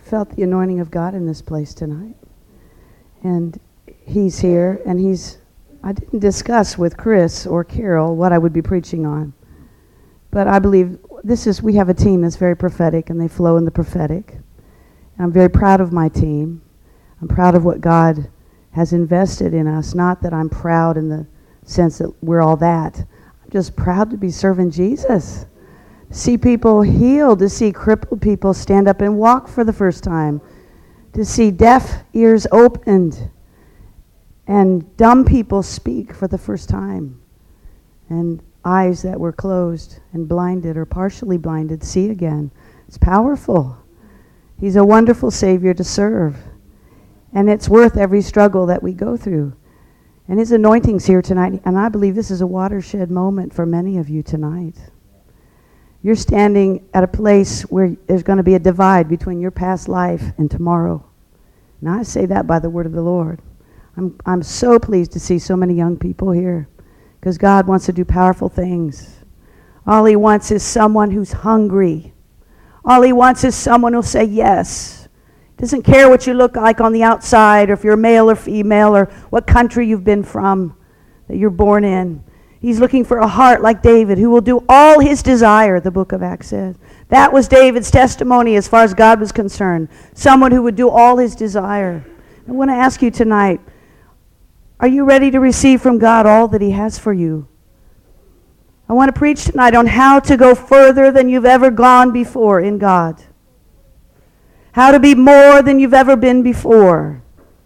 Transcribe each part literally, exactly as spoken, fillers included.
felt the anointing of God in this place tonight. And he's here, and he's, I didn't discuss with Chris or Carol what I would be preaching on. But I believe this is, we have a team that's very prophetic, and they flow in the prophetic. And I'm very proud of my team. I'm proud of what God has invested in us. Not that I'm proud in the sense that we're all that. I'm just proud to be serving Jesus. See people healed, to see crippled people stand up and walk for the first time, to see deaf ears opened and dumb people speak for the first time, and eyes that were closed and blinded or partially blinded see again. It's powerful. He's a wonderful Savior to serve, and it's worth every struggle that we go through. And his anointing's here tonight, and I believe this is a watershed moment for many of you tonight. You're standing at a place where there's going to be a divide between your past life and tomorrow. And I say that by the word of the Lord. I'm I'm so pleased to see so many young people here, because God wants to do powerful things. All he wants is someone who's hungry. All he wants is someone who'll say yes. Doesn't care what you look like on the outside, or if you're male or female, or what country you've been from, that you're born in. He's looking for a heart like David, who will do all his desire, the book of Acts says. That was David's testimony as far as God was concerned. Someone who would do all his desire. I want to ask you tonight, are you ready to receive from God all that he has for you? I want to preach tonight on how to go further than you've ever gone before in God. How to be more than you've ever been before.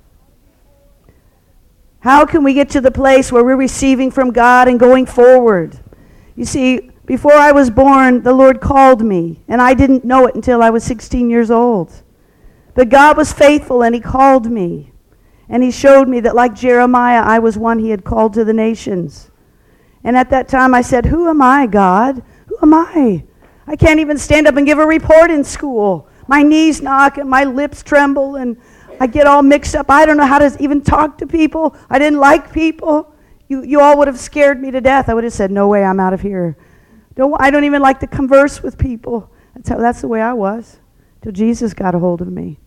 How can we get to the place where we're receiving from God and going forward? You see, before I was born, the Lord called me, and I didn't know it until I was sixteen years old. But God was faithful, and he called me. And he showed me that, like Jeremiah, I was one he had called to the nations. And at that time I said, who am I, God? Who am I? I can't even stand up and give a report in school. My knees knock and my lips tremble, and I get all mixed up. I don't know how to even talk to people. I didn't like people. You you all would have scared me to death. I would have said, no way, I'm out of here. Don't, I don't even like to converse with people. That's how, that's the way I was, till Jesus got a hold of me.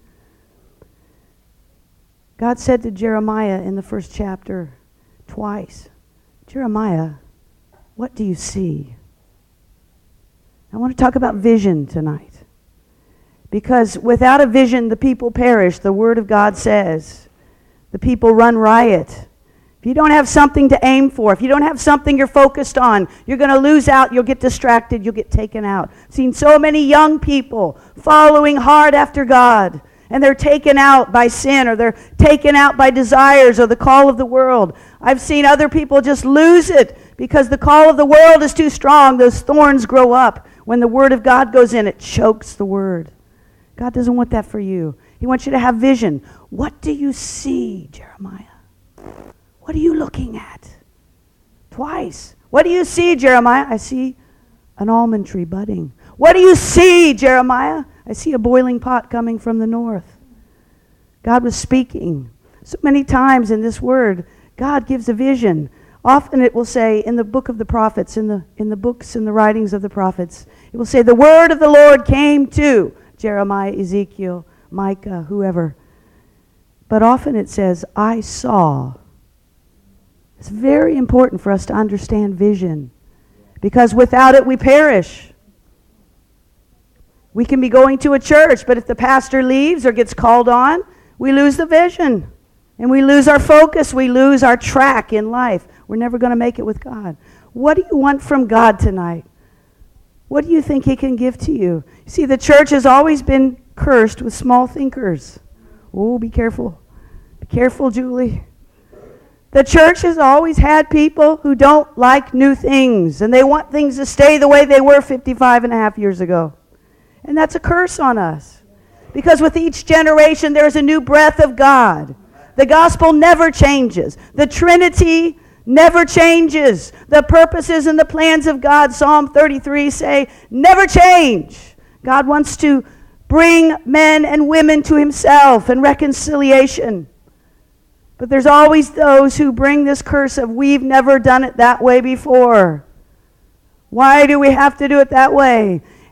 God said to Jeremiah in the first chapter twice, Jeremiah, what do you see? I want to talk about vision tonight. Because without a vision, the people perish. The word of God says the people run riot. If you don't have something to aim for, if you don't have something you're focused on, you're going to lose out. You'll get distracted. You'll get taken out. I've seen so many young people following hard after God, and they're taken out by sin, or they're taken out by desires or the call of the world. I've seen other people just lose it because the call of the world is too strong. Those thorns grow up. When the word of God goes in, it chokes the word. God doesn't want that for you. He wants you to have vision. What do you see, Jeremiah? What are you looking at? Twice. What do you see, Jeremiah? I see an almond tree budding. What do you see, Jeremiah? I see a boiling pot coming from the north. God was speaking. So many times in this word, God gives a vision. Often it will say in the book of the prophets, in the in the books and the writings of the prophets, it will say the word of the Lord came to Jeremiah, Ezekiel, Micah, whoever. But often it says, I saw. It's very important for us to understand vision, because without it we perish. We can be going to a church, but if the pastor leaves or gets called on, we lose the vision. And we lose our focus. We lose our track in life. We're never going to make it with God. What do you want from God tonight? What do you think he can give to you? You see, the church has always been cursed with small thinkers. Oh, be careful. Be careful, Julie. The church has always had people who don't like new things, and they want things to stay the way they were fifty-five and a half years ago. And that's a curse on us. Because with each generation, there's a new breath of God. The gospel never changes. The Trinity never changes. The purposes and the plans of God, Psalm thirty-three say, never change. God wants to bring men and women to himself and reconciliation. But there's always those who bring this curse of, we've never done it that way before. Why do we have to do it that way?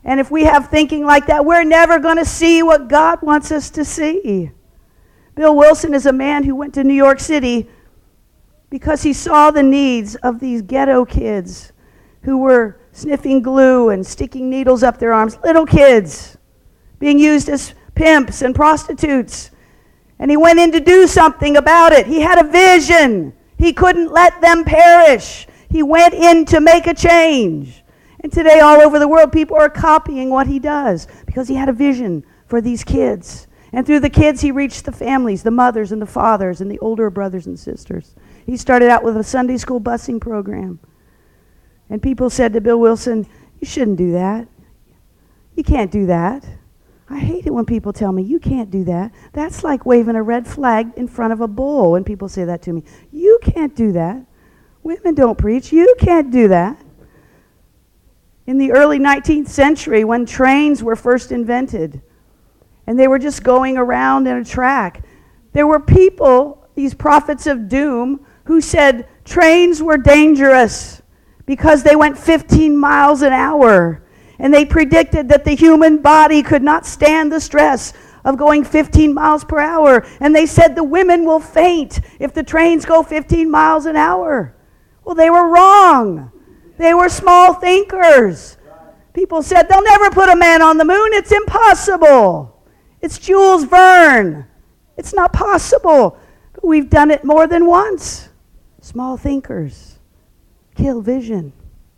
And if we have thinking like that, we're never going to see what God wants us to see. Bill Wilson is a man who went to New York City because he saw the needs of these ghetto kids who were sniffing glue and sticking needles up their arms, little kids being used as pimps and prostitutes. And he went in to do something about it. He had a vision. He couldn't let them perish. He went in to make a change. And today all over the world, people are copying what he does because he had a vision for these kids. And through the kids, he reached the families, the mothers and the fathers and the older brothers and sisters. He started out with a Sunday school busing program. And people said to Bill Wilson, you shouldn't do that. You can't do that. I hate it when people tell me, you can't do that. That's like waving a red flag in front of a bull when people say that to me. You can't do that. Women don't preach. You can't do that. In the early nineteenth century, when trains were first invented, and they were just going around in a track, there were people, these prophets of doom, who said trains were dangerous because they went fifteen miles an hour. And they predicted that the human body could not stand the stress of going fifteen miles per hour. And they said the women will faint if the trains go fifteen miles an hour. Well, they were wrong. They were small thinkers. People said they'll never put a man on the moon. It's impossible. It's Jules Verne. It's not possible. But we've done it more than once. Small thinkers kill vision.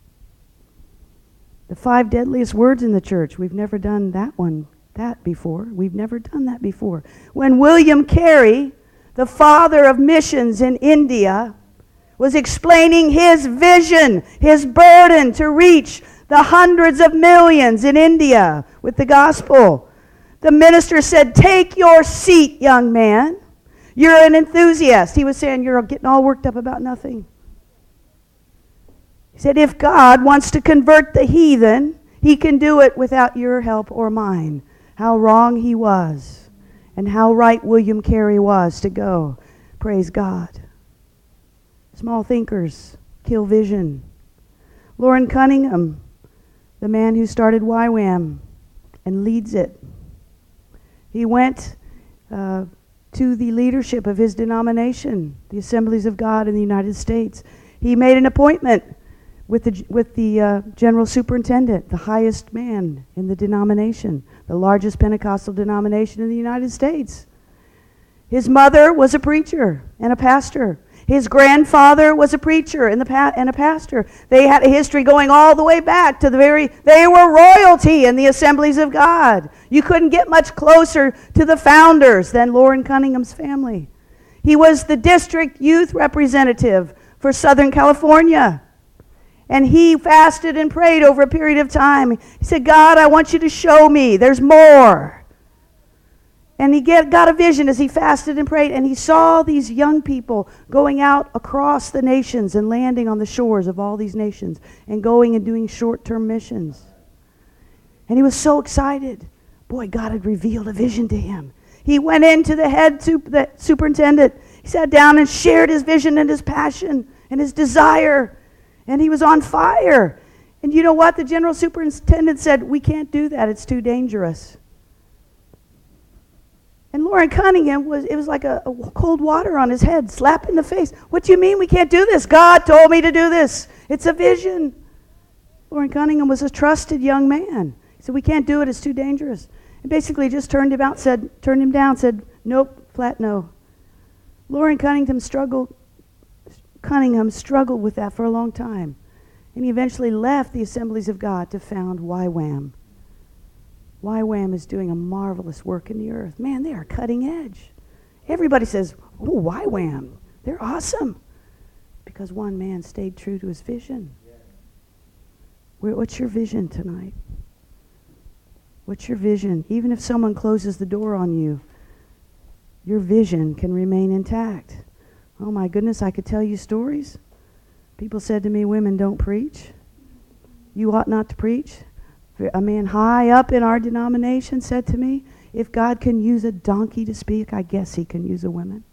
The five deadliest words in the church. We've never done that one, that before. We've never done that before. When William Carey, the father of missions in India, was explaining his vision, his burden to reach the hundreds of millions in India with the gospel, the minister said, take your seat, young man. You're an enthusiast. He was saying, you're getting all worked up about nothing. He said, if God wants to convert the heathen, he can do it without your help or mine. How wrong he was, and how right William Carey was to go. Praise God. Small thinkers kill vision. Loren Cunningham, the man who started Y WAM and leads it, he went uh, to the leadership of his denomination, the Assemblies of God in the United States. He made an appointment with the, with the uh, general superintendent, the highest man in the denomination, the largest Pentecostal denomination in the United States. His mother was a preacher and a pastor. His grandfather was a preacher and, the pa- and a pastor. They had a history going all the way back to the very, they were royalty in the Assemblies of God. You couldn't get much closer to the founders than Loren Cunningham's family. He was the district youth representative for Southern California. And he fasted and prayed over a period of time. He said, God, I want you to show me. There's more. And he get, got a vision as he fasted and prayed, and he saw these young people going out across the nations and landing on the shores of all these nations and going and doing short-term missions. And he was so excited. Boy, God had revealed a vision to him. He went into the head sup- the superintendent. He sat down and shared his vision and his passion and his desire. And he was on fire. And you know what? The general superintendent said, we can't do that. It's too dangerous. And Loren Cunningham, was it was like a, a cold water on his head, slap in the face. What do you mean we can't do this? God told me to do this. It's a vision. Loren Cunningham was a trusted young man. He said, we can't do it. It's too dangerous. And basically just turned him out, said, turned him down, said, nope, flat no. Loren Cunningham struggled Cunningham struggled with that for a long time. And he eventually left the Assemblies of God to found Y WAM. Y WAM is doing a marvelous work in the earth. Man, they are cutting edge. Everybody says, oh, Y WAM, they're awesome. Because one man stayed true to his vision. Where, what's your vision tonight? What's your vision? Even if someone closes the door on you, your vision can remain intact. Oh my goodness, I could tell you stories. People said to me, women don't preach. You ought not to preach. A man high up in our denomination said to me, if God can use a donkey to speak, I guess he can use a woman.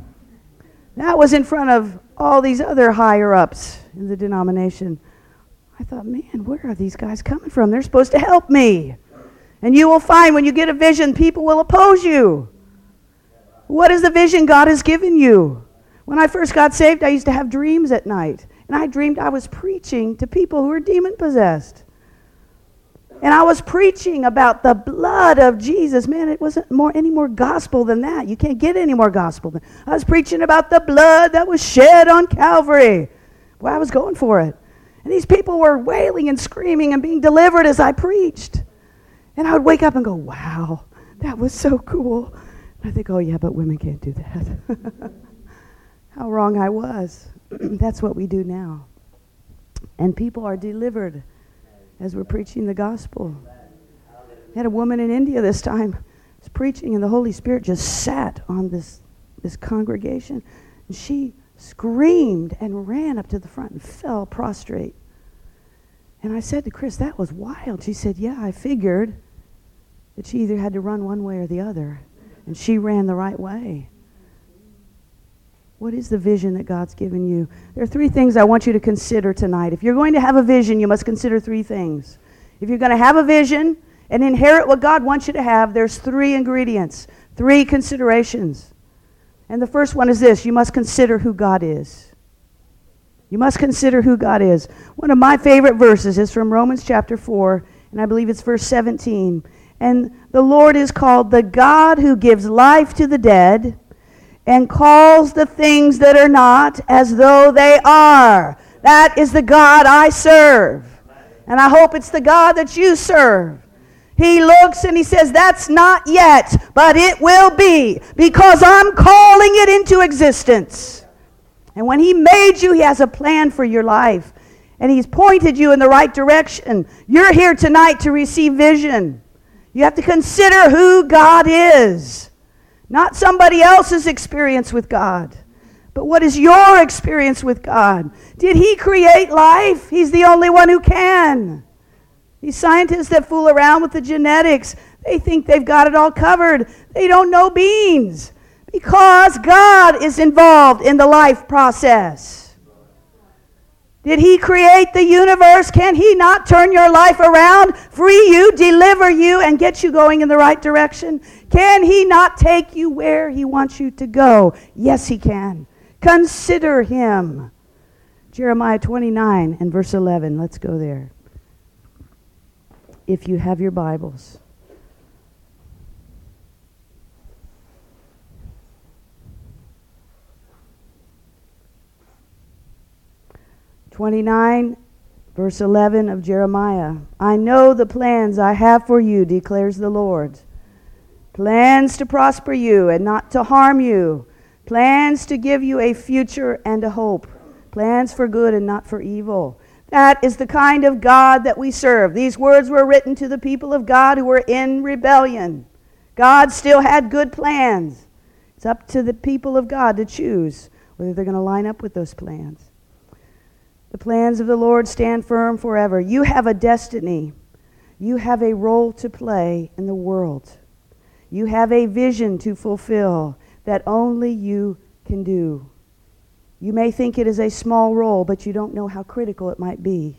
That was in front of all these other higher ups in the denomination. I thought, man, where are these guys coming from? They're supposed to help me. And you will find when you get a vision, people will oppose you. What is the vision God has given you? When I first got saved, I used to have dreams at night. And I dreamed I was preaching to people who were demon-possessed. And I was preaching about the blood of Jesus. Man, it wasn't more any more gospel than that. You can't get any more gospel than I was preaching about the blood that was shed on Calvary. Well, I was going for it. And these people were wailing and screaming and being delivered as I preached. And I would wake up and go, wow, that was so cool. And I think, oh yeah, but women can't do that. How wrong I was. That's what we do now. And people are delivered as we're preaching the gospel. I had a woman in India this time was preaching, and the Holy Spirit just sat on this, this congregation. And she screamed and ran up to the front and fell prostrate. And I said to Chris, that was wild. She said, yeah, I figured that she either had to run one way or the other. And she ran the right way. What is the vision that God's given you? There are three things I want you to consider tonight. If you're going to have a vision, you must consider three things. If you're going to have a vision and inherit what God wants you to have, there's three ingredients, three considerations. And the first one is this: you must consider who God is. You must consider who God is. One of my favorite verses is from Romans chapter four, and I believe it's verse seventeen. And the Lord is called the God who gives life to the dead, and calls the things that are not as though they are. That is the God I serve. And I hope it's the God that you serve. He looks and he says, that's not yet, but it will be, because I'm calling it into existence. And when he made you, he has a plan for your life. And he's pointed you in the right direction. You're here tonight to receive vision. You have to consider who God is. Not somebody else's experience with God, but what is your experience with God? Did he create life? He's the only one who can. These scientists that fool around with the genetics, they think they've got it all covered. They don't know beans, because God is involved in the life process. Did he create the universe? Can he not turn your life around, free you, deliver you, and get you going in the right direction? Can he not take you where he wants you to go? Yes, he can. Consider him. Jeremiah twenty-nine and verse eleven. Let's go there. If you have your Bibles. twenty-nine, verse eleven of Jeremiah. I know the plans I have for you, declares the Lord. Plans to prosper you and not to harm you. Plans to give you a future and a hope. Plans for good and not for evil. That is the kind of God that we serve. These words were written to the people of God who were in rebellion. God still had good plans. It's up to the people of God to choose whether they're going to line up with those plans. The plans of the Lord stand firm forever. You have a destiny. You have a role to play in the world. You have a vision to fulfill that only you can do. You may think it is a small role, but you don't know how critical it might be.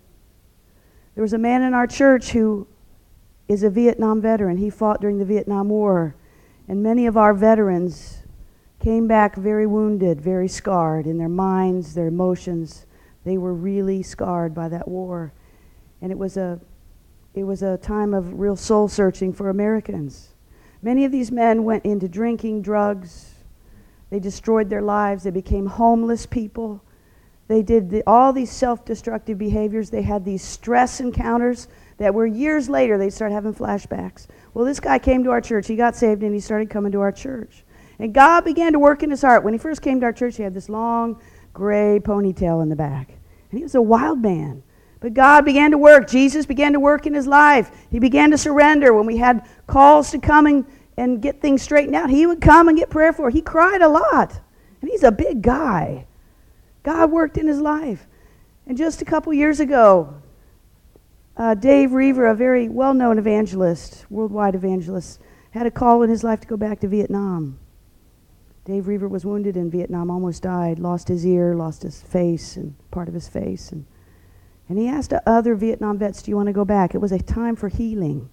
There was a man in our church who is a Vietnam veteran. He fought during the Vietnam War. And many of our veterans came back very wounded, very scarred in their minds, their emotions. They were really scarred by that war. And it was a it was a time of real soul searching for Americans. Many of these men went into drinking, drugs. They destroyed their lives. They became homeless people. They did the, all these self-destructive behaviors. They had these stress encounters that were years later they started having flashbacks. Well, this guy came to our church. He got saved and he started coming to our church. And God began to work in his heart. When he first came to our church, he had this long gray ponytail in the back. And he was a wild man. But God began to work. Jesus began to work in his life. He began to surrender. When we had calls to come and, and get things straightened out, he would come and get prayer for. He cried a lot. And he's a big guy. God worked in his life. And just a couple years ago, uh, Dave Reaver, a very well-known evangelist, worldwide evangelist, had a call in his life to go back to Vietnam. Dave Reaver was wounded in Vietnam, almost died, lost his ear, lost his face, and part of his face. And, And he asked other Vietnam vets, do you want to go back? It was a time for healing.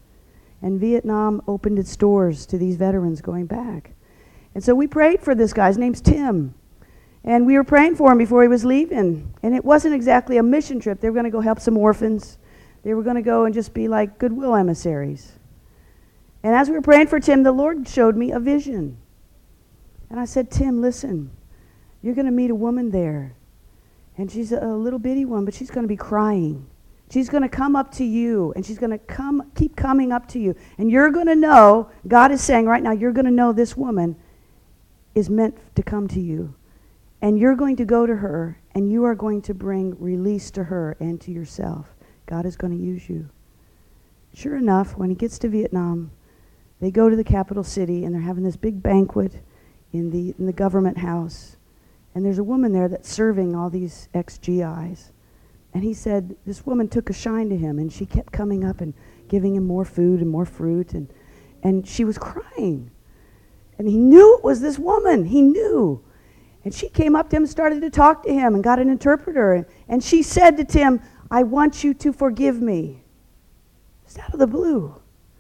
And Vietnam opened its doors to these veterans going back. And so we prayed for this guy. His name's Tim. And we were praying for him before he was leaving. And it wasn't exactly a mission trip. They were going to go help some orphans. They were going to go and just be like goodwill emissaries. And as we were praying for Tim, the Lord showed me a vision. And I said, Tim, listen, you're going to meet a woman there. And she's a, a little bitty one, but she's going to be crying. She's going to come up to you, and she's going to come, keep coming up to you. And you're going to know, God is saying right now, you're going to know this woman is meant to come to you. And you're going to go to her, and you are going to bring release to her and to yourself. God is going to use you. Sure enough, when he gets to Vietnam, they go to the capital city, and they're having this big banquet in the in the government house. And there's a woman there that's serving all these ex-G Is. And he said, this woman took a shine to him, and she kept coming up and giving him more food and more fruit, and, and she was crying. And he knew it was this woman. He knew. And she came up to him and started to talk to him and got an interpreter. And, and she said to Tim, I want you to forgive me. Just out of the blue.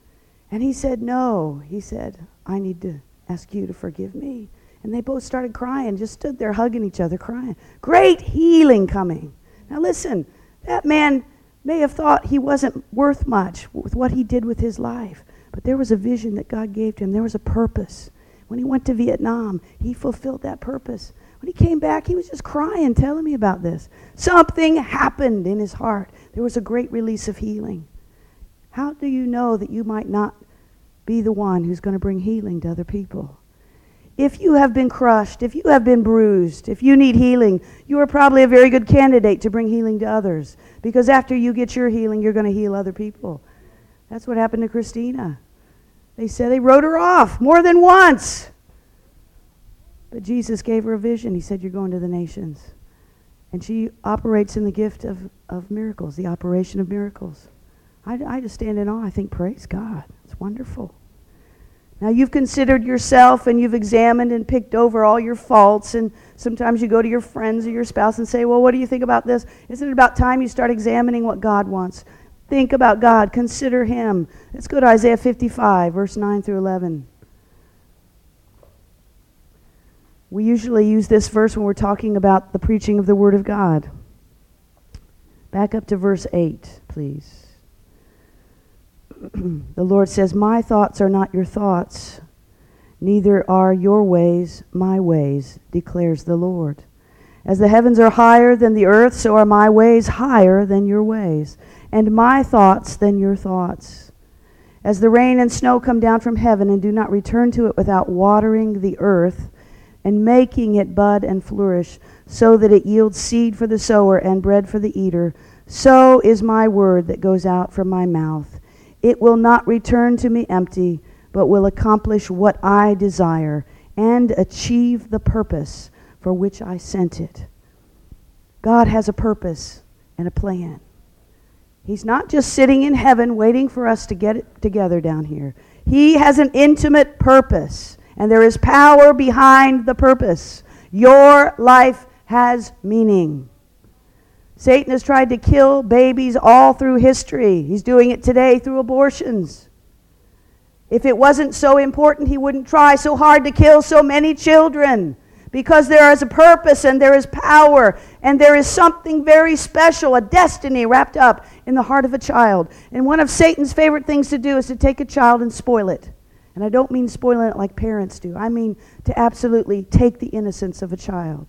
And he said, no. He said, I need to ask you to forgive me. And they both started crying, just stood there hugging each other, crying. Great healing coming. Now listen, that man may have thought he wasn't worth much with what he did with his life. But there was a vision that God gave to him. There was a purpose. When he went to Vietnam, he fulfilled that purpose. When he came back, he was just crying, telling me about this. Something happened in his heart. There was a great release of healing. How do you know that you might not be the one who's going to bring healing to other people? If you have been crushed, if you have been bruised, if you need healing, you are probably a very good candidate to bring healing to others. Because after you get your healing, you're going to heal other people. That's what happened to Christina. They said they wrote her off more than once. But Jesus gave her a vision. He said, you're going to the nations. And she operates in the gift of, of miracles, the operation of miracles. I, I just stand in awe. I think, praise God. It's wonderful. Now, you've considered yourself, and you've examined and picked over all your faults, and sometimes you go to your friends or your spouse and say, well, what do you think about this? Isn't it about time you start examining what God wants? Think about God. Consider him. Let's go to Isaiah fifty-five, verse nine through eleven. We usually use this verse when we're talking about the preaching of the Word of God. Back up to verse eight, please. The Lord says, my thoughts are not your thoughts, neither are your ways my ways, declares the Lord. As the heavens are higher than the earth, so are my ways higher than your ways, and my thoughts than your thoughts. As the rain and snow come down from heaven and do not return to it without watering the earth and making it bud and flourish, so that it yields seed for the sower and bread for the eater, so is my word that goes out from my mouth. It will not return to me empty, but will accomplish what I desire and achieve the purpose for which I sent it. God has a purpose and a plan. He's not just sitting in heaven waiting for us to get it together down here. He has an intimate purpose, and there is power behind the purpose. Your life has meaning. Satan has tried to kill babies all through history. He's doing it today through abortions. If it wasn't so important, he wouldn't try so hard to kill so many children. Because there is a purpose and there is power and there is something very special, a destiny wrapped up in the heart of a child. And one of Satan's favorite things to do is to take a child and spoil it. And I don't mean spoiling it like parents do. I mean to absolutely take the innocence of a child,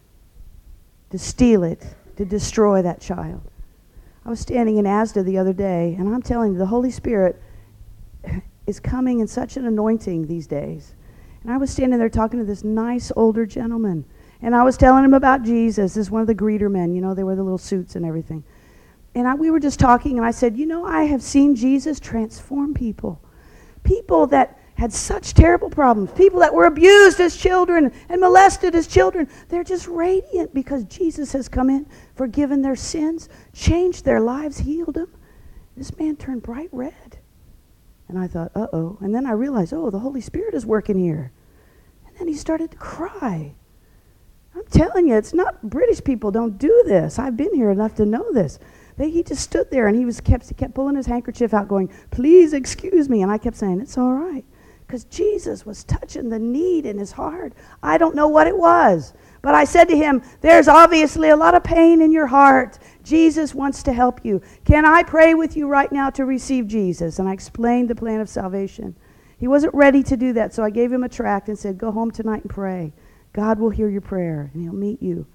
to steal it, to destroy that child. I was standing in Asda the other day, and I'm telling you, the Holy Spirit is coming in such an anointing these days. And I was standing there talking to this nice older gentleman, and I was telling him about Jesus. This is one of the greeter men, you know, they wear the little suits and everything. And I, we were just talking, and I said, you know, I have seen Jesus transform people. People that had such terrible problems, people that were abused as children and molested as children. They're just radiant because Jesus has come in, forgiven their sins, changed their lives, healed them. This man turned bright red. And I thought, uh-oh. And then I realized, oh, the Holy Spirit is working here. And then he started to cry. I'm telling you, it's not, British people don't do this. I've been here enough to know this. They, he just stood there and he was kept, he kept pulling his handkerchief out going, please excuse me. And I kept saying, it's all right. Because Jesus was touching the need in his heart. I don't know what it was. But I said to him, there's obviously a lot of pain in your heart. Jesus wants to help you. Can I pray with you right now to receive Jesus? And I explained the plan of salvation. He wasn't ready to do that, so I gave him a tract and said, go home tonight and pray. God will hear your prayer, and he'll meet you.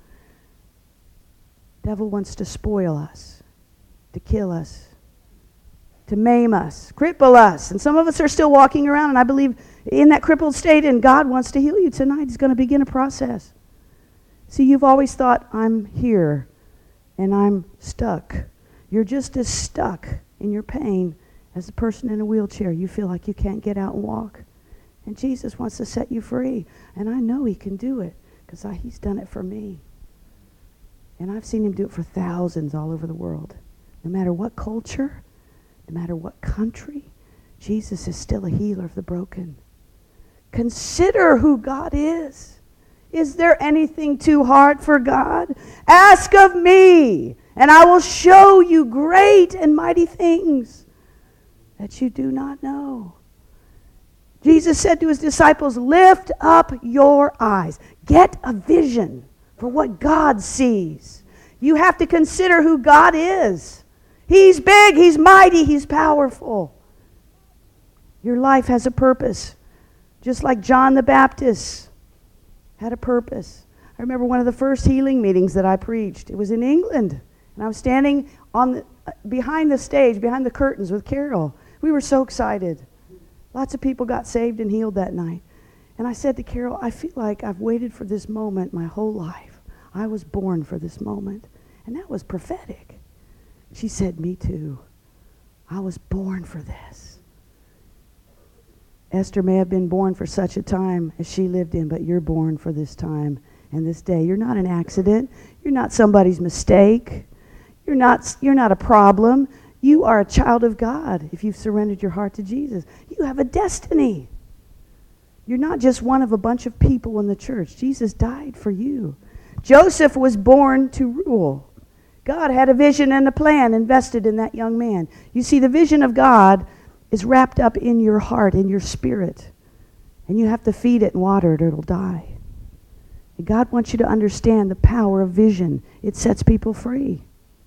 The devil wants to spoil us, to kill us, to maim us, cripple us. And some of us are still walking around, and I believe in that crippled state, and God wants to heal you tonight. He's going to begin a process. See, you've always thought, I'm here, and I'm stuck. You're just as stuck in your pain as the person in a wheelchair. You feel like you can't get out and walk. And Jesus wants to set you free. And I know he can do it, because he's done it for me. And I've seen him do it for thousands all over the world. No matter what culture, no matter what country, Jesus is still a healer of the broken. Consider who God is. Is there anything too hard for God? Ask of me, and I will show you great and mighty things that you do not know. Jesus said to his disciples, lift up your eyes. Get a vision for what God sees. You have to consider who God is. He's big, he's mighty, he's powerful. Your life has a purpose. Just like John the Baptist had a purpose. I remember one of the first healing meetings that I preached. It was in England. And I was standing on the, uh, behind the stage, behind the curtains with Carol. We were so excited. Lots of people got saved and healed that night. And I said to Carol, I feel like I've waited for this moment my whole life. I was born for this moment. And that was prophetic. She said, me too. I was born for this. Esther may have been born for such a time as she lived in, but you're born for this time and this day. You're not an accident. You're not somebody's mistake. You're not, you're not a problem. You are a child of God if you've surrendered your heart to Jesus. You have a destiny. You're not just one of a bunch of people in the church. Jesus died for you. Joseph was born to rule. God had a vision and a plan invested in that young man. You see, the vision of God is wrapped up in your heart, in your spirit. And you have to feed it and water it or it'll die. And God wants you to understand the power of vision. It sets people free.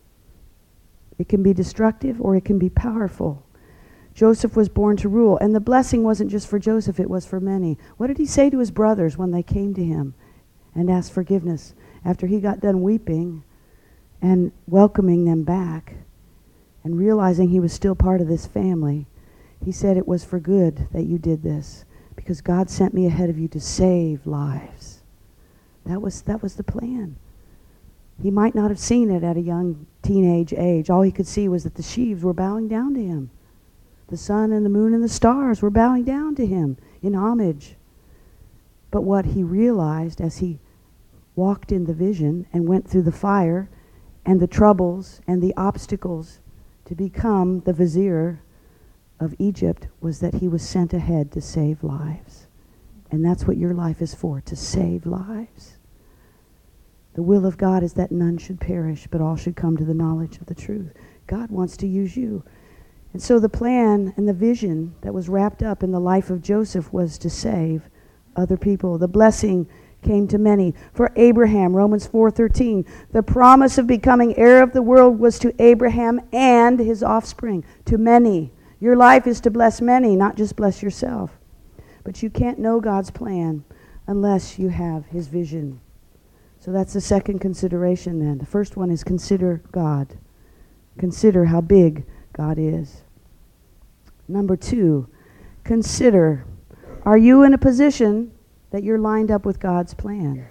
It can be destructive or it can be powerful. Joseph was born to rule. And the blessing wasn't just for Joseph, it was for many. What did he say to his brothers when they came to him and asked forgiveness? After he got done weeping and welcoming them back and realizing he was still part of this family, he said, it was for good that you did this, because God sent me ahead of you to save lives. That was, that was the plan. He might not have seen it at a young teenage age. All he could see was that the sheaves were bowing down to him. The sun and the moon and the stars were bowing down to him in homage. But what he realized as he walked in the vision and went through the fire and the troubles and the obstacles to become the vizier of Egypt was that he was sent ahead to save lives. And that's what your life is for, to save lives. The will of God is that none should perish, but all should come to the knowledge of the truth. God wants to use you. And so the plan and the vision that was wrapped up in the life of Joseph was to save other people. The blessing came to many. For Abraham, Romans four thirteen, the promise of becoming heir of the world was to Abraham and his offspring, to many. Your life is to bless many, not just bless yourself. But you can't know God's plan unless you have his vision. So that's the second consideration then. The first one is consider God. Consider how big God is. Number two, consider, are you in a position that you're lined up with God's plan?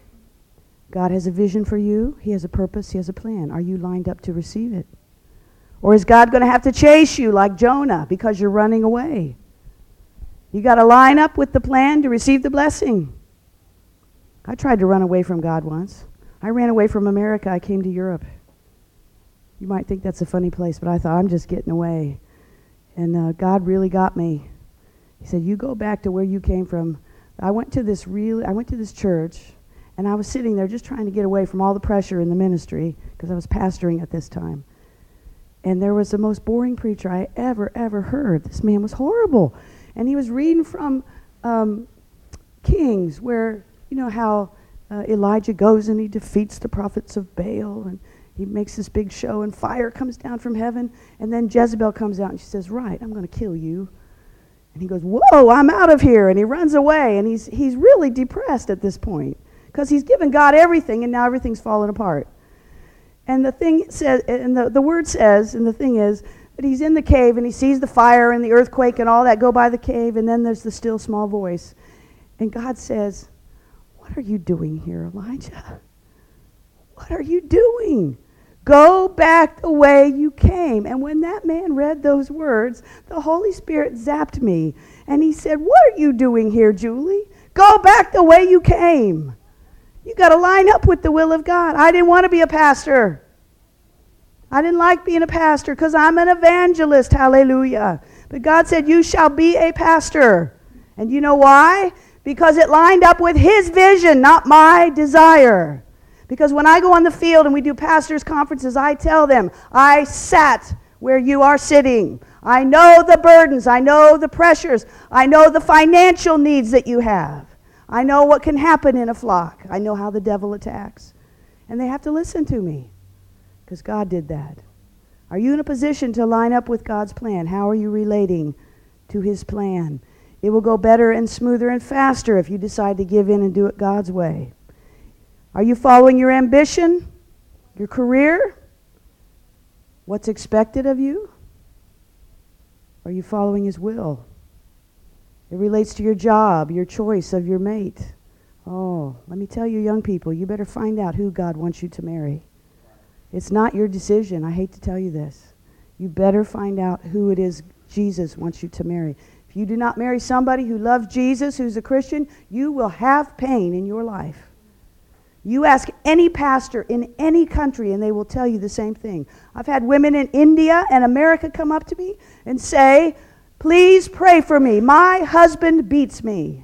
God has a vision for you. He has a purpose. He has a plan. Are you lined up to receive it? Or is God going to have to chase you like Jonah because you're running away? You got to line up with the plan to receive the blessing. I tried to run away from God once. I ran away from America. I came to Europe. You might think that's a funny place, but I thought, I'm just getting away. And uh, God really got me. He said, you go back to where you came from. I went to this really, I went to this church, And I was sitting there just trying to get away from all the pressure in the ministry because I was pastoring at this time. And there was the most boring preacher I ever, ever heard. This man was horrible. And he was reading from um, Kings, where, you know, how uh, Elijah goes and he defeats the prophets of Baal, and he makes this big show, and fire comes down from heaven, and then Jezebel comes out, and she says, right, I'm going to kill you. And he goes, whoa, I'm out of here, and he runs away, and he's he's really depressed at this point, because he's given God everything, and now everything's fallen apart. And the thing says, and the, the word says, and the thing is, that he's in the cave, and he sees the fire and the earthquake and all that go by the cave, and then there's the still small voice. And God says, what are you doing here, Elijah? What are you doing? Go back the way you came. And when that man read those words, the Holy Spirit zapped me. And he said, what are you doing here, Julie? Go back the way you came. You got to line up with the will of God. I didn't want to be a pastor. I didn't like being a pastor because I'm an evangelist. Hallelujah. But God said, you shall be a pastor. And you know why? Because it lined up with his vision, not my desire. Because when I go on the field and we do pastors' conferences, I tell them, I sat where you are sitting. I know the burdens. I know the pressures. I know the financial needs that you have. I know what can happen in a flock. I know how the devil attacks. And they have to listen to me because God did that. Are you in a position to line up with God's plan? How are you relating to his plan? It will go better and smoother and faster if you decide to give in and do it God's way. Are you following your ambition, your career, what's expected of you? Are you following his will? It relates to your job, your choice of your mate. Oh, let me tell you, young people, you better find out who God wants you to marry. It's not your decision. I hate to tell you this. You better find out who it is Jesus wants you to marry. If you do not marry somebody who loves Jesus, who's a Christian, you will have pain in your life. You ask any pastor in any country and they will tell you the same thing. I've had women in India and America come up to me and say, please pray for me. My husband beats me.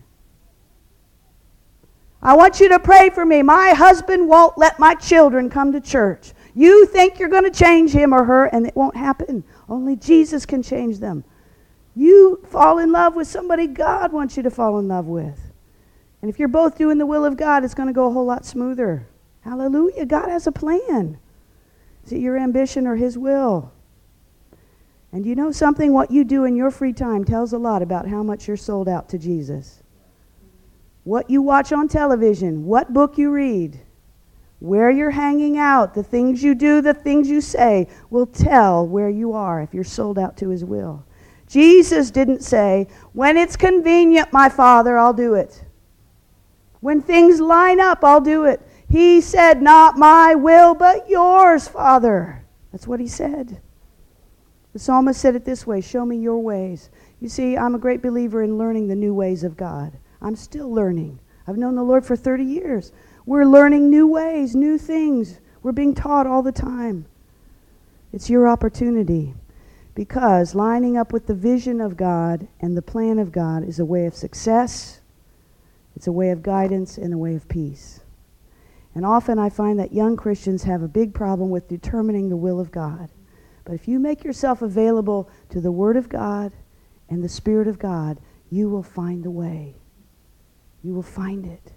I want you to pray for me. My husband won't let my children come to church. You think you're going to change him or her, and it won't happen. Only Jesus can change them. You fall in love with somebody God wants you to fall in love with. And if you're both doing the will of God, it's going to go a whole lot smoother. Hallelujah. God has a plan. Is it your ambition or his will? And you know something? What you do in your free time tells a lot about how much you're sold out to Jesus. What you watch on television, what book you read, where you're hanging out, the things you do, the things you say will tell where you are if you're sold out to his will. Jesus didn't say, when it's convenient, my Father, I'll do it. When things line up, I'll do it. He said, not my will, but yours, Father. That's what he said. The psalmist said it this way, show me your ways. You see, I'm a great believer in learning the new ways of God. I'm still learning. I've known the Lord for thirty years. We're learning new ways, new things. We're being taught all the time. It's your opportunity, because lining up with the vision of God and the plan of God is a way of success. It's a way of guidance and a way of peace. And often I find that young Christians have a big problem with determining the will of God. But if you make yourself available to the Word of God and the Spirit of God, you will find the way. You will find it.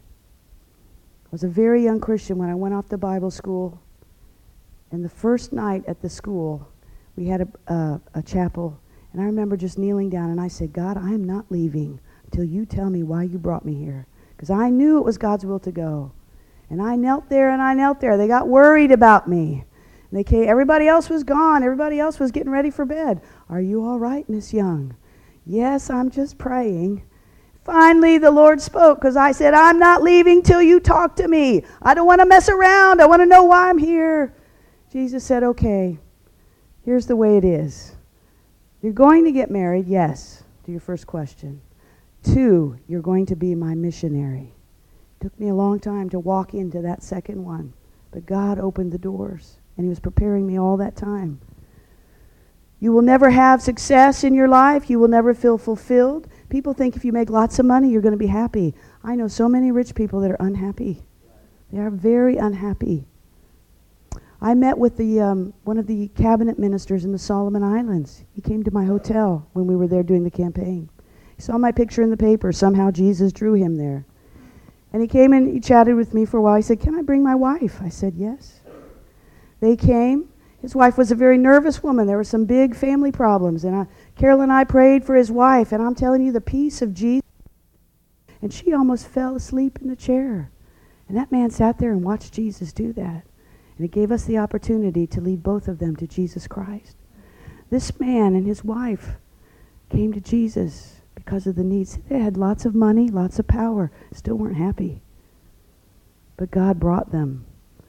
I was a very young Christian when I went off to Bible school. And the first night at the school, we had a, uh, a chapel. And I remember just kneeling down and I said, God, I am not leaving until you tell me why you brought me here. Because I knew it was God's will to go. And I knelt there and I knelt there. They got worried about me. And they came, everybody else was gone. Everybody else was getting ready for bed. Are you all right, Miss Young? Yes, I'm just praying. Finally, the Lord spoke because I said, I'm not leaving till you talk to me. I don't want to mess around. I want to know why I'm here. Jesus said, okay, here's the way it is. You're going to get married, yes, to your first question. Two, you're going to be my missionary. It took me a long time to walk into that second one, but God opened the doors, and he was preparing me all that time. You will never have success in your life. You will never feel fulfilled. People think if you make lots of money, you're going to be happy. I know so many rich people that are unhappy. They are very unhappy. I met with the um, one of the cabinet ministers in the Solomon Islands. He came to my hotel when we were there doing the campaign. He saw my picture in the paper. Somehow Jesus drew him there. And he came and he chatted with me for a while. He said, "Can I bring my wife?" I said, "Yes." They came. His wife was a very nervous woman. There were some big family problems. And I, Carol and I prayed for his wife. And I'm telling you, the peace of Jesus. And she almost fell asleep in the chair. And that man sat there and watched Jesus do that. And it gave us the opportunity to lead both of them to Jesus Christ. This man and his wife came to Jesus because of the needs. They had lots of money, lots of power, still weren't happy. But God brought them.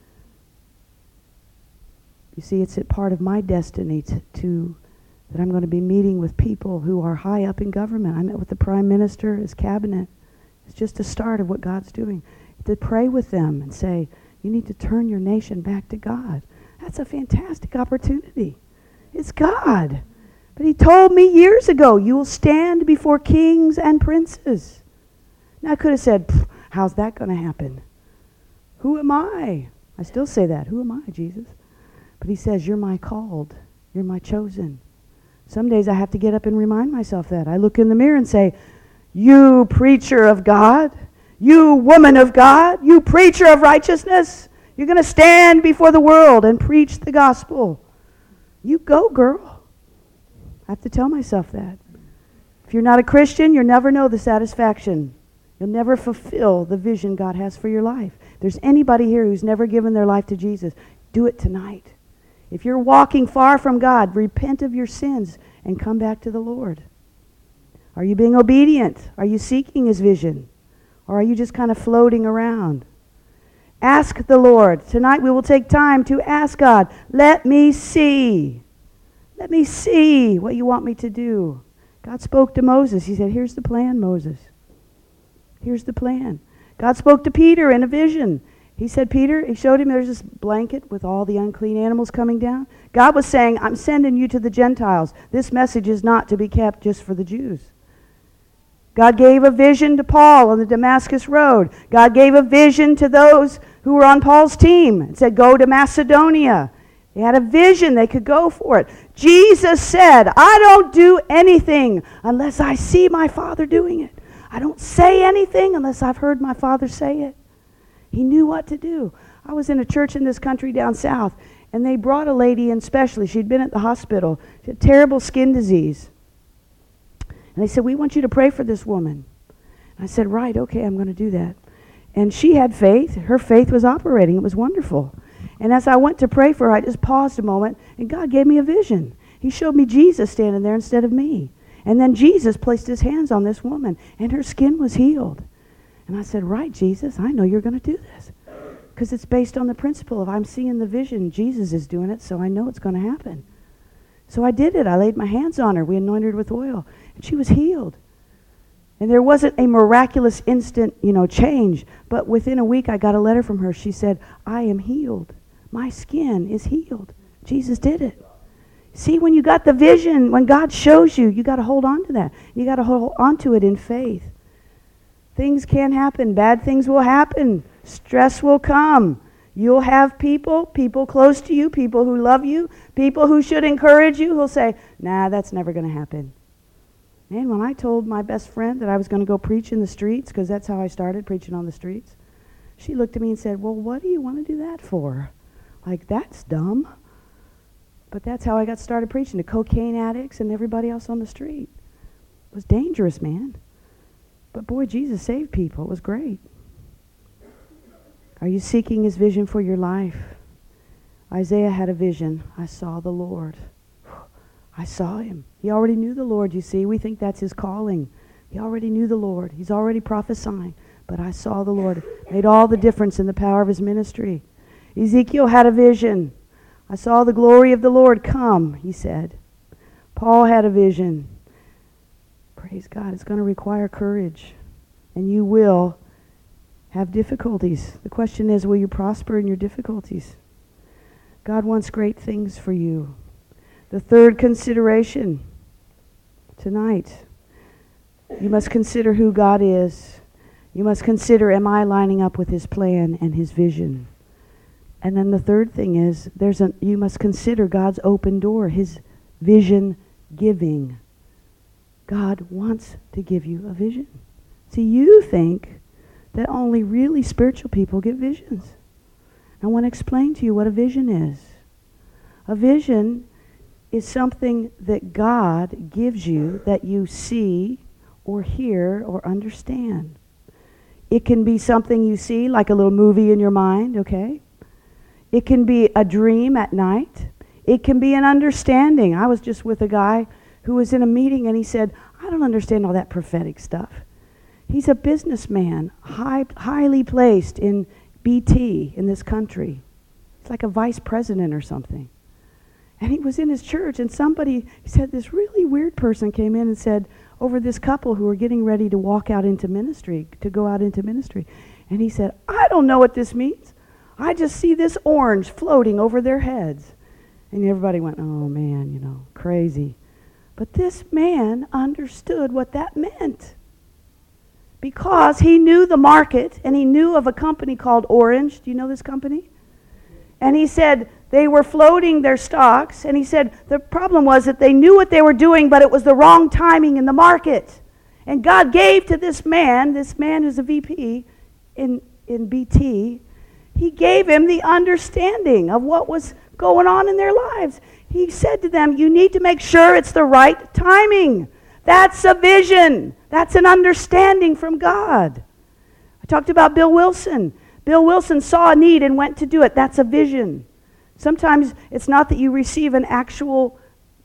You see, it's a part of my destiny to, to that I'm going to be meeting with people who are high up in government. I met with the Prime Minister, his cabinet. It's just a start of what God's doing. To pray with them and say, you need to turn your nation back to God. That's a fantastic opportunity. It's God. But he told me years ago, you will stand before kings and princes. Now I could have said, how's that going to happen? Who am I? I still say that. Who am I, Jesus? But he says, you're my called. You're my chosen. Some days I have to get up and remind myself that. I look in the mirror and say, you preacher of God, you woman of God, you preacher of righteousness, you're going to stand before the world and preach the gospel. You go, girl. I have to tell myself that. If you're not a Christian, you'll never know the satisfaction. You'll never fulfill the vision God has for your life. If there's anybody here who's never given their life to Jesus, do it tonight. If you're walking far from God, repent of your sins and come back to the Lord. Are you being obedient? Are you seeking his vision? Or are you just kind of floating around? Ask the Lord. Tonight we will take time to ask God, let me see. Let me see what you want me to do. God spoke to Moses. He said, here's the plan, Moses. Here's the plan. God spoke to Peter in a vision. He said, Peter, he showed him there's this blanket with all the unclean animals coming down. God was saying, I'm sending you to the Gentiles. This message is not to be kept just for the Jews. God gave a vision to Paul on the Damascus Road. God gave a vision to those who were on Paul's team and said, go to Macedonia. They had a vision. They could go for it. Jesus said, I don't do anything unless I see my Father doing it. I don't say anything unless I've heard my Father say it. He knew what to do. I was in a church in this country down south, and they brought a lady in specially. She'd been at the hospital. She had terrible skin disease. And they said, we want you to pray for this woman. And I said, right, okay, I'm going to do that. And she had faith. Her faith was operating. It was wonderful. And as I went to pray for her, I just paused a moment, and God gave me a vision. He showed me Jesus standing there instead of me. And then Jesus placed his hands on this woman, and her skin was healed. And I said, right, Jesus, I know you're going to do this. Because it's based on the principle of I'm seeing the vision, Jesus is doing it, so I know it's going to happen. So I did it. I laid my hands on her. We anointed her with oil. And she was healed. And there wasn't a miraculous instant, you know, change. But within a week, I got a letter from her. She said, I am healed. My skin is healed. Jesus did it. See, when you got the vision, when God shows you, you got to hold on to that. You got to hold on to it in faith. Things can happen. Bad things will happen. Stress will come. You'll have people, people close to you, people who love you, people who should encourage you, who'll say, nah, that's never going to happen. Man, when I told my best friend that I was going to go preach in the streets, because that's how I started, preaching on the streets, she looked at me and said, well, what do you want to do that for? Like, that's dumb. But that's how I got started preaching to cocaine addicts and everybody else on the street. It was dangerous, man. But boy, Jesus saved people. It was great. Are you seeking his vision for your life? Isaiah had a vision. I saw the Lord. I saw him. He already knew the Lord, you see. We think that's his calling. He already knew the Lord. He's already prophesying. But I saw the Lord. Made all the difference in the power of his ministry. Ezekiel had a vision. I saw the glory of the Lord come, he said. Paul had a vision. Praise God. It's going to require courage. And you will have difficulties. The question is, will you prosper in your difficulties? God wants great things for you. The third consideration tonight, you must consider who God is. You must consider, am I lining up with his plan and his vision? And then the third thing is, there's a, you must consider God's open door, his vision giving. God wants to give you a vision. See, you think that only really spiritual people get visions. I want to explain to you what a vision is. A vision is something that God gives you that you see or hear or understand. It can be something you see, like a little movie in your mind, okay? It can be a dream at night. It can be an understanding. I was just with a guy who was in a meeting and he said, I don't understand all that prophetic stuff. He's a businessman, high, highly placed in B T in this country. He's like a vice president or something. And he was in his church, and somebody, he said, this really weird person came in and said, over this couple who were getting ready to walk out into ministry, to go out into ministry. And he said, I don't know what this means. I just see this orange floating over their heads. And everybody went, oh man, you know, crazy. But this man understood what that meant. Because he knew the market, and he knew of a company called Orange. Do you know this company? And he said they were floating their stocks, and he said the problem was that they knew what they were doing, but it was the wrong timing in the market. And God gave to this man, this man who's a V P in, in B T, he gave him the understanding of what was going on in their lives. He said to them, you need to make sure it's the right timing. That's a vision. That's an understanding from God. I talked about Bill Wilson. Bill Wilson saw a need and went to do it. That's a vision. Sometimes it's not that you receive an actual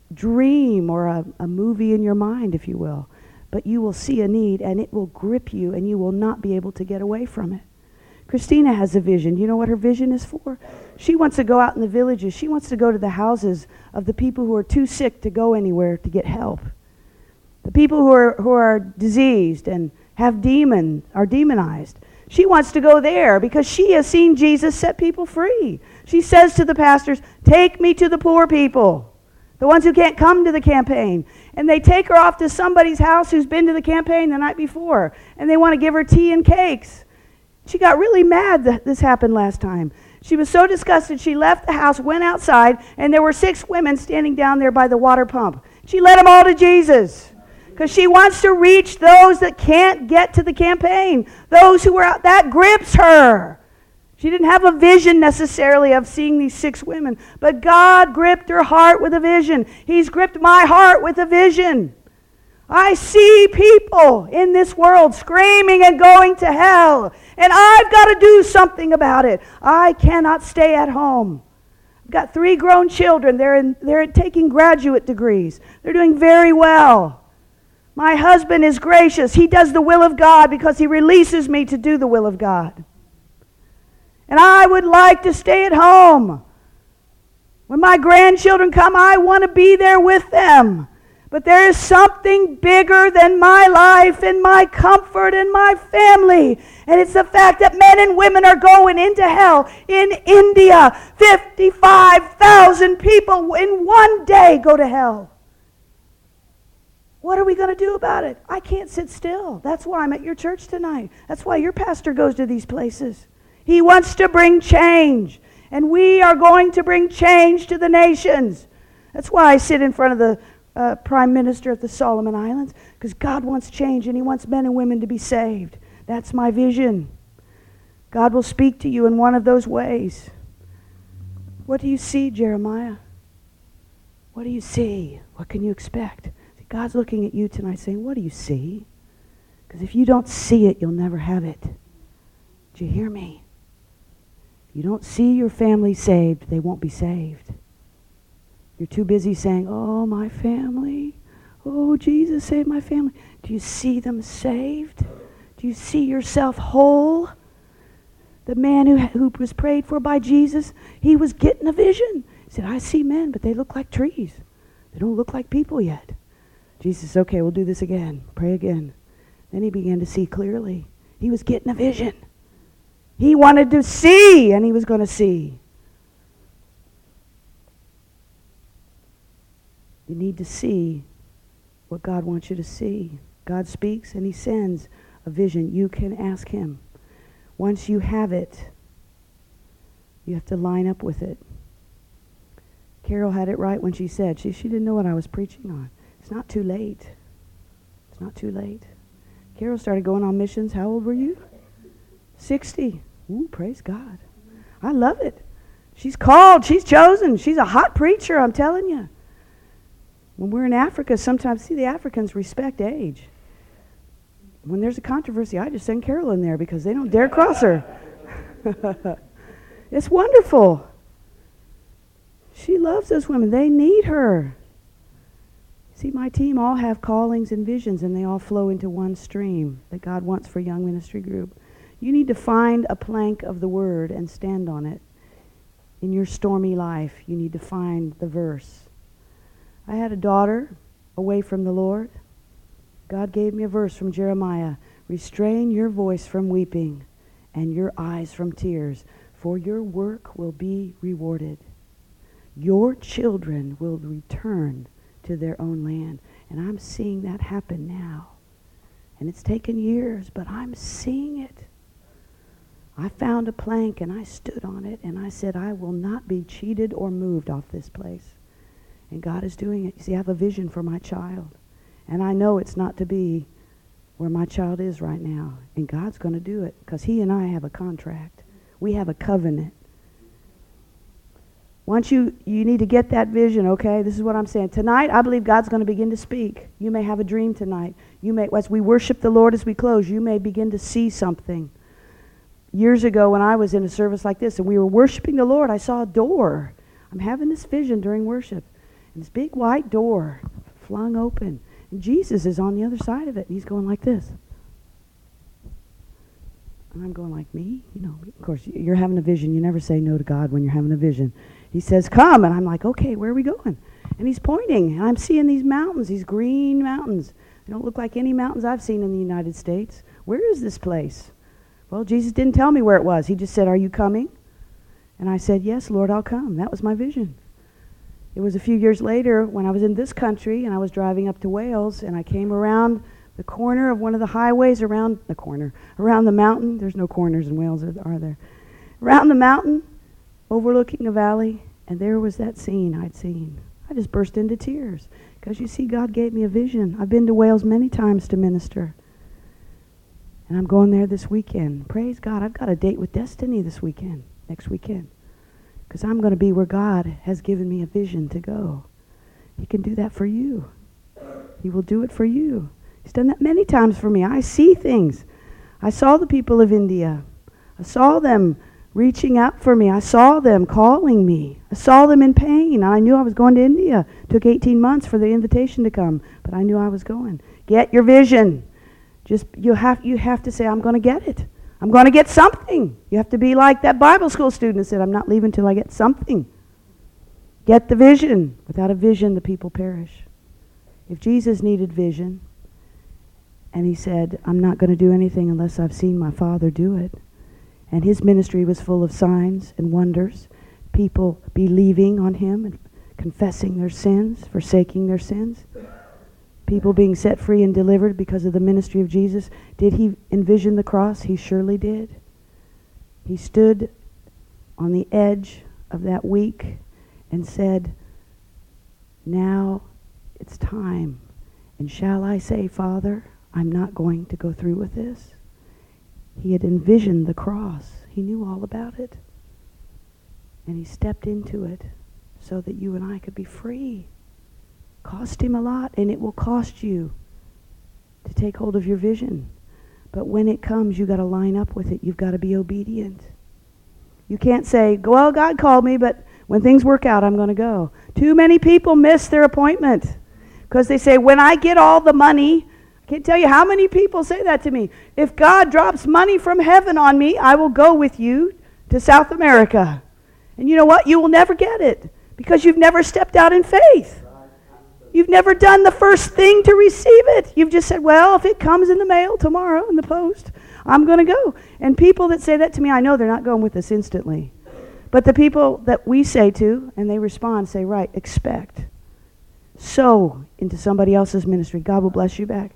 dream or a, a movie in your mind, if you will, but you will see a need and it will grip you and you will not be able to get away from it. Christina has a vision. You know what her vision is for? She wants to go out in the villages. She wants to go to the houses of the people who are too sick to go anywhere to get help. The people who are who are diseased and have demon, are demonized. She wants to go there because she has seen Jesus set people free. She says to the pastors, take me to the poor people, the ones who can't come to the campaign. And they take her off to somebody's house who's been to the campaign the night before, and they want to give her tea and cakes. She got really mad that this happened last time. She was so disgusted, she left the house, went outside, and there were six women standing down there by the water pump. She led them all to Jesus. Because she wants to reach those that can't get to the campaign. Those who are out. That grips her. She didn't have a vision necessarily of seeing these six women. But God gripped her heart with a vision. He's gripped my heart with a vision. I see people in this world screaming and going to hell. And I've got to do something about it. I cannot stay at home. I've got three grown children. They're, in, they're taking graduate degrees. They're doing very well. My husband is gracious. He does the will of God because he releases me to do the will of God. And I would like to stay at home. When my grandchildren come, I want to be there with them. But there is something bigger than my life and my comfort and my family. And it's the fact that men and women are going into hell. In India, fifty-five thousand people in one day go to hell. What are we going to do about it? I can't sit still. That's why I'm at your church tonight. That's why your pastor goes to these places. He wants to bring change. And we are going to bring change to the nations. That's why I sit in front of the uh, Prime Minister of the Solomon Islands. Because God wants change and he wants men and women to be saved. That's my vision. God will speak to you in one of those ways. What do you see, Jeremiah? What do you see? What can you expect? God's looking at you tonight saying, what do you see? Because if you don't see it, you'll never have it. Do you hear me? If you don't see your family saved, they won't be saved. You're too busy saying, oh, my family. Oh, Jesus saved my family. Do you see them saved? Do you see yourself whole? The man who, who was prayed for by Jesus, he was getting a vision. He said, I see men, but they look like trees. They don't look like people yet. Jesus said, okay, we'll do this again. Pray again. Then he began to see clearly. He was getting a vision. He wanted to see, and he was going to see. You need to see what God wants you to see. God speaks, and he sends a vision, you can ask him. Once you have it, you have to line up with it. Carol had it right when she said, she, she didn't know what I was preaching on. It's not too late. It's not too late. Carol started going on missions. How old were you? sixty. Ooh, praise God. I love it. She's called. She's chosen. She's a hot preacher, I'm telling you. When we're in Africa, sometimes, see, the Africans respect age. When there's a controversy, I just send Carol in there because they don't dare cross her. It's wonderful. She loves those women. They need her. See, my team all have callings and visions, and they all flow into one stream that God wants for Young Ministry Group. You need to find a plank of the Word and stand on it. In your stormy life, you need to find the verse. I had a daughter away from the Lord. God gave me a verse from Jeremiah. Restrain your voice from weeping and your eyes from tears, for your work will be rewarded. Your children will return to their own land. And I'm seeing that happen now. And it's taken years, but I'm seeing it. I found a plank and I stood on it and I said, I will not be cheated or moved off this place. And God is doing it. You see, I have a vision for my child. And I know it's not to be where my child is right now. And God's going to do it because he and I have a contract. We have a covenant. Once you, you need to get that vision, okay? This is what I'm saying. Tonight, I believe God's going to begin to speak. You may have a dream tonight. You may, as we worship the Lord as we close, you may begin to see something. Years ago when I was in a service like this and we were worshiping the Lord, I saw a door. I'm having this vision during worship. And this big white door flung open. And Jesus is on the other side of it. And he's going like this. And I'm going like, me? You know, of course, you're having a vision. You never say no to God when you're having a vision. He says, come. And I'm like, okay, where are we going? And he's pointing. And I'm seeing these mountains, these green mountains. They don't look like any mountains I've seen in the United States. Where is this place? Well, Jesus didn't tell me where it was. He just said, are you coming? And I said, yes, Lord, I'll come. That was my vision. It was a few years later when I was in this country and I was driving up to Wales and I came around the corner of one of the highways around the corner, around the mountain. There's no corners in Wales, are there? Around the mountain, overlooking a valley, and there was that scene I'd seen. I just burst into tears because, you see, God gave me a vision. I've been to Wales many times to minister. And I'm going there this weekend. Praise God. I've got a date with Destiny this weekend, next weekend. Because I'm going to be where God has given me a vision to go. He can do that for you. He will do it for you. He's done that many times for me. I see things. I saw the people of India. I saw them reaching out for me. I saw them calling me. I saw them in pain. I knew I was going to India. It took eighteen months for the invitation to come, but I knew I was going. Get your vision. Just you have you have to say, I'm going to get it. I'm going to get something. You have to be like that Bible school student that said, I'm not leaving till I get something. Get the vision. Without a vision, the people perish. If Jesus needed vision, and he said, I'm not going to do anything unless I've seen my Father do it, and his ministry was full of signs and wonders, people believing on him and confessing their sins, forsaking their sins, people being set free and delivered because of the ministry of Jesus. Did he envision the cross? He surely did. He stood on the edge of that week and said, now it's time. And shall I say, Father, I'm not going to go through with this? He had envisioned the cross. He knew all about it. And he stepped into it so that you and I could be free. Cost him a lot, and it will cost you to take hold of your vision. But when it comes, you've got to line up with it. You've got to be obedient. You can't say, well, God called me, but when things work out, I'm going to go. Too many people miss their appointment because they say, when I get all the money, I can't tell you how many people say that to me. If God drops money from heaven on me, I will go with you to South America. And you know what? You will never get it because you've never stepped out in faith. You've never done the first thing to receive it. You've just said, well, if it comes in the mail tomorrow in the post, I'm going to go. And people that say that to me, I know they're not going with us instantly. But the people that we say to, and they respond, say, right, expect. Sow into somebody else's ministry. God will bless you back.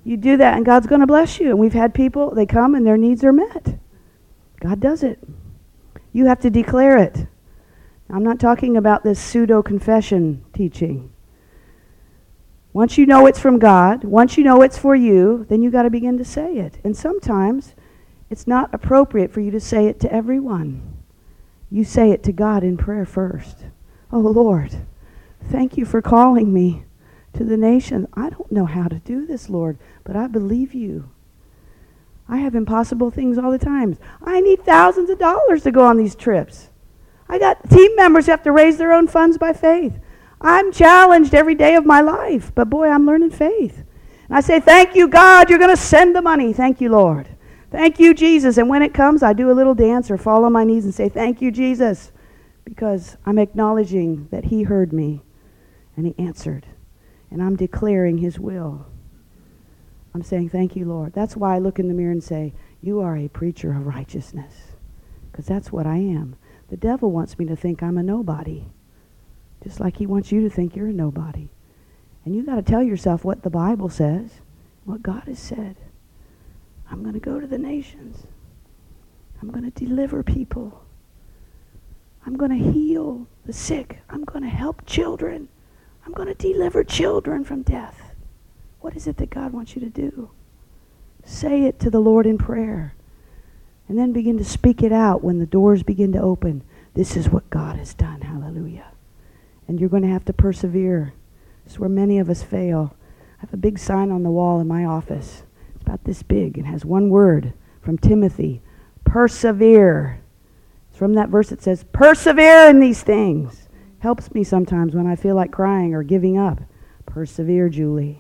You do that and God's going to bless you. And we've had people, they come and their needs are met. God does it. You have to declare it. I'm not talking about this pseudo-confession teaching. Once you know it's from God, once you know it's for you, then you got to begin to say it. And sometimes it's not appropriate for you to say it to everyone. You say it to God in prayer first. Oh Lord, thank you for calling me to the nation. I don't know how to do this, Lord, but I believe you. I have impossible things all the time. I need thousands of dollars to go on these trips. I got team members who have to raise their own funds by faith. I'm challenged every day of my life, but boy, I'm learning faith. And I say, thank you, God, you're going to send the money. Thank you, Lord. Thank you, Jesus. And when it comes, I do a little dance or fall on my knees and say, thank you, Jesus, because I'm acknowledging that he heard me and he answered. And I'm declaring his will. I'm saying, thank you, Lord. That's why I look in the mirror and say, you are a preacher of righteousness, because that's what I am. The devil wants me to think I'm a nobody, just like he wants you to think you're a nobody. And you got to tell yourself what the Bible says, what God has said. I'm going to go to the nations. I'm going to deliver people. I'm going to heal the sick. I'm going to help children. I'm going to deliver children from death. What is it that God wants you to do? Say it to the Lord in prayer. And then begin to speak it out when the doors begin to open. This is what God has done. Hallelujah. And you're going to have to persevere. This is where many of us fail. I have a big sign on the wall in my office. It's about this big. It has one word from Timothy. Persevere. It's from that verse that says, persevere in these things. Helps me sometimes when I feel like crying or giving up. Persevere, Julie.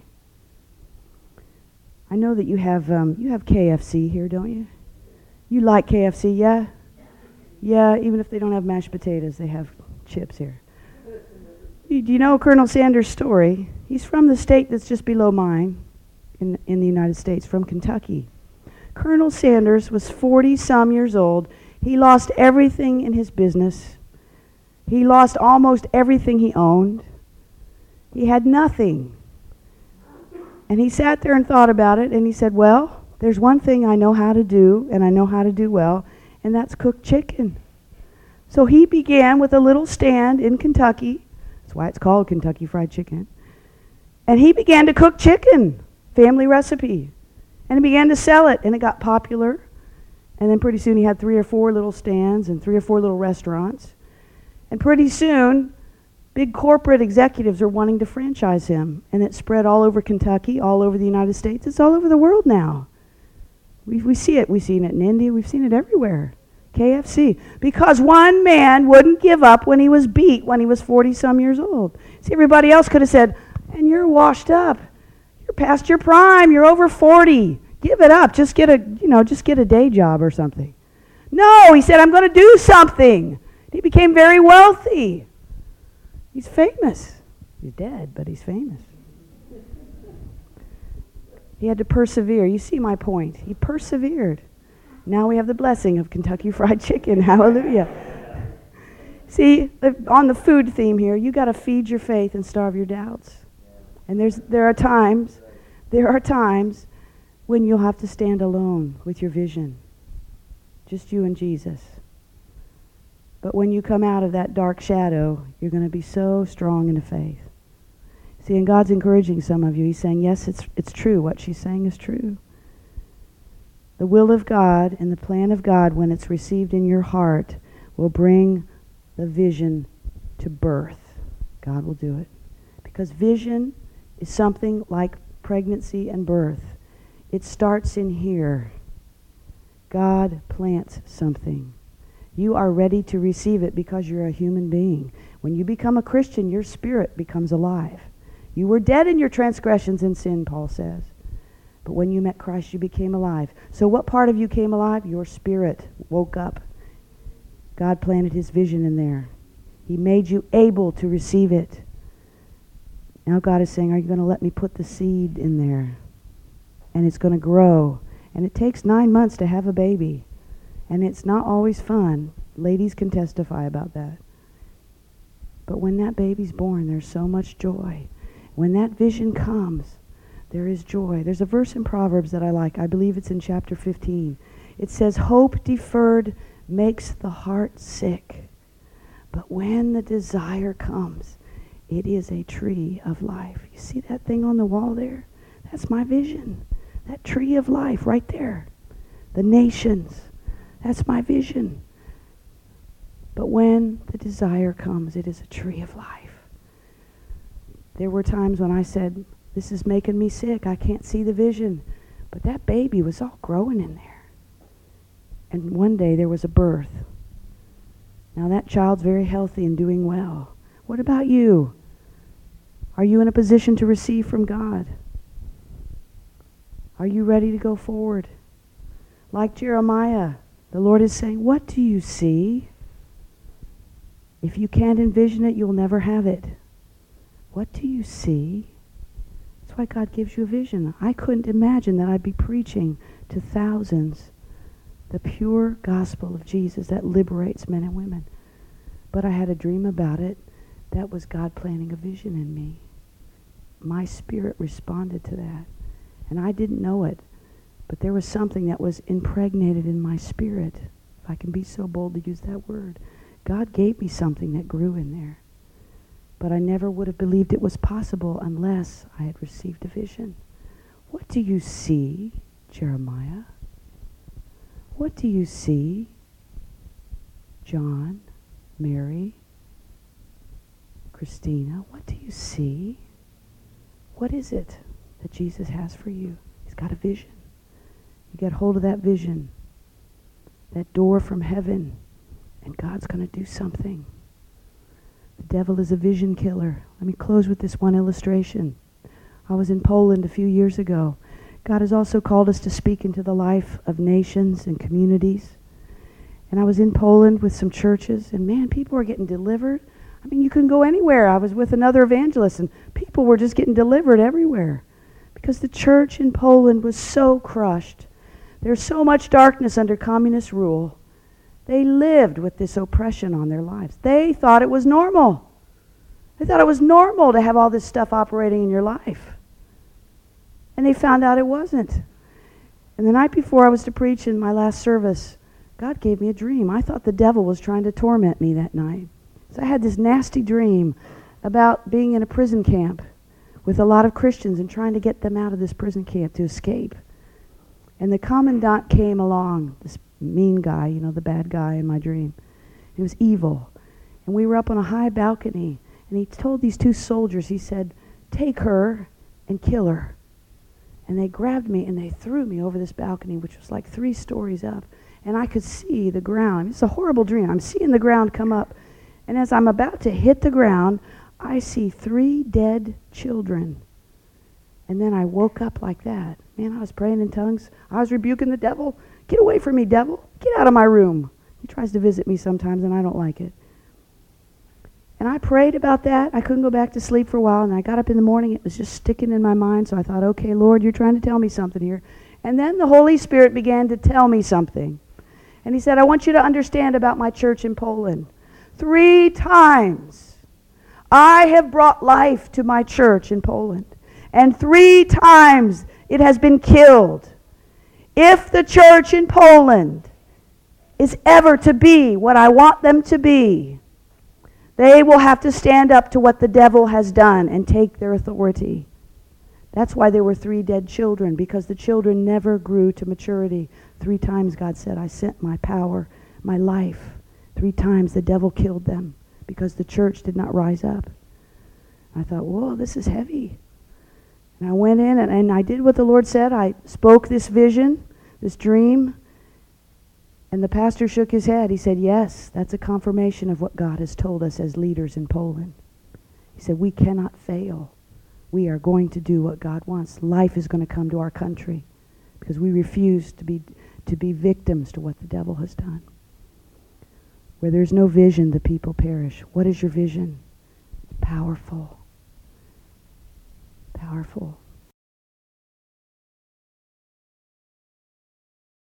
I know that you have um, you have K F C here, don't you? You like K F C, yeah? Yeah, even if they don't have mashed potatoes, they have chips here. Do you know Colonel Sanders' story? He's from the state that's just below mine in, in the United States, from Kentucky. Colonel Sanders was forty-some years old. He lost everything in his business. He lost almost everything he owned. He had nothing. And he sat there and thought about it, and he said, well, there's one thing I know how to do, and I know how to do well, and that's cook chicken. So he began with a little stand in Kentucky. That's why it's called Kentucky Fried Chicken. And he began to cook chicken, family recipe. And he began to sell it, and it got popular. And then pretty soon he had three or four little stands and three or four little restaurants. And pretty soon, big corporate executives are wanting to franchise him. And it spread all over Kentucky, all over the United States. It's all over the world now. We, we see it. We've seen it in India. We've seen it everywhere. K F C. Because one man wouldn't give up when he was beat when he was forty-some years old. See, everybody else could have said, and you're washed up. You're past your prime. You're over forty. Give it up. Just get a, you know, just get a day job or something. No, he said, I'm going to do something. He became very wealthy. He's famous. He's dead, but he's famous. He had to persevere. You see my point. He persevered. Now we have the blessing of Kentucky Fried Chicken. Hallelujah. See, on the food theme here, you got to feed your faith and starve your doubts. And there's there are times, there are times when you'll have to stand alone with your vision. Just you and Jesus. But when you come out of that dark shadow, you're going to be so strong in the faith. See, and God's encouraging some of you. He's saying, yes, it's it's true. What she's saying is true. The will of God and the plan of God, when it's received in your heart, will bring the vision to birth. God will do it. Because vision is something like pregnancy and birth. It starts in here. God plants something. You are ready to receive it because you're a human being. When you become a Christian, your spirit becomes alive. You were dead in your transgressions and sin, Paul says. But when you met Christ, you became alive. So what part of you came alive? Your spirit woke up. God planted his vision in there. He made you able to receive it. Now God is saying, are you going to let me put the seed in there? And it's going to grow. And it takes nine months to have a baby. And it's not always fun. Ladies can testify about that. But when that baby's born, there's so much joy. When that vision comes, there is joy. There's a verse in Proverbs that I like. I believe it's in chapter fifteen. It says, hope deferred makes the heart sick, but when the desire comes, it is a tree of life. You see that thing on the wall there? That's my vision. That tree of life right there. The nations. That's my vision. But when the desire comes, it is a tree of life. There were times when I said, this is making me sick. I can't see the vision. But that baby was all growing in there. And one day there was a birth. Now that child's very healthy and doing well. What about you? Are you in a position to receive from God? Are you ready to go forward? Like Jeremiah, the Lord is saying, what do you see? If you can't envision it, you'll never have it. What do you see? That's why God gives you a vision. I couldn't imagine that I'd be preaching to thousands the pure gospel of Jesus that liberates men and women. But I had a dream about it. That was God planting a vision in me. My spirit responded to that. And I didn't know it. But there was something that was impregnated in my spirit. If I can be so bold to use that word. God gave me something that grew in there. But I never would have believed it was possible unless I had received a vision. What do you see, Jeremiah? What do you see, John, Mary, Christina? What do you see? What is it that Jesus has for you? He's got a vision. You get hold of that vision, that door from heaven, and God's going to do something. The devil is a vision killer. Let me close with this one illustration. I was in Poland a few years ago. God has also called us to speak into the life of nations and communities. And I was in Poland with some churches, and man, people were getting delivered. I mean, you couldn't go anywhere. I was with another evangelist, and people were just getting delivered everywhere. Because the church in Poland was so crushed. There's so much darkness under communist rule. They lived with this oppression on their lives. They thought it was normal. They thought it was normal to have all this stuff operating in your life. And they found out it wasn't. And the night before I was to preach in my last service, God gave me a dream. I thought the devil was trying to torment me that night. So I had this nasty dream about being in a prison camp with a lot of Christians and trying to get them out of this prison camp to escape. And the commandant came along, this mean guy, you know, the bad guy in my dream. He was evil. And we were up on a high balcony, and he told these two soldiers, he said, take her and kill her. And they grabbed me and they threw me over this balcony, which was like three stories up. And I could see the ground. It's a horrible dream. I'm seeing the ground come up. And as I'm about to hit the ground, I see three dead children. And then I woke up like that. Man, I was praying in tongues. I was rebuking the devil. Get away from me, devil. Get out of my room. He tries to visit me sometimes, and I don't like it. And I prayed about that. I couldn't go back to sleep for a while, and I got up in the morning. It was just sticking in my mind, so I thought, okay, Lord, you're trying to tell me something here. And then the Holy Spirit began to tell me something. And he said, I want you to understand about my church in Poland. Three times I have brought life to my church in Poland. And three times it has been killed. If the church in Poland is ever to be what I want them to be, they will have to stand up to what the devil has done and take their authority. That's why there were three dead children, because the children never grew to maturity. Three times God said, I sent my power, my life. Three times the devil killed them because the church did not rise up. I thought, whoa, this is heavy. And I went in and, and I did what the Lord said. I spoke this vision, this dream. And the pastor shook his head. He said, yes, that's a confirmation of what God has told us as leaders in Poland. He said, we cannot fail. We are going to do what God wants. Life is going to come to our country because we refuse to be to be victims to what the devil has done. Where there's no vision, the people perish. What is your vision? It's powerful. Powerful.